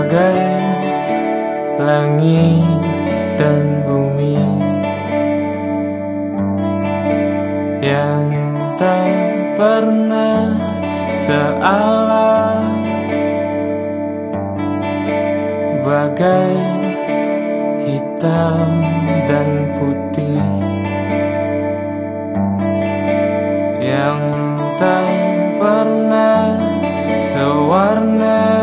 bagai langit dan bumi yang tak pernah sealam, bagai hitam dan putih yang tak pernah sewarna.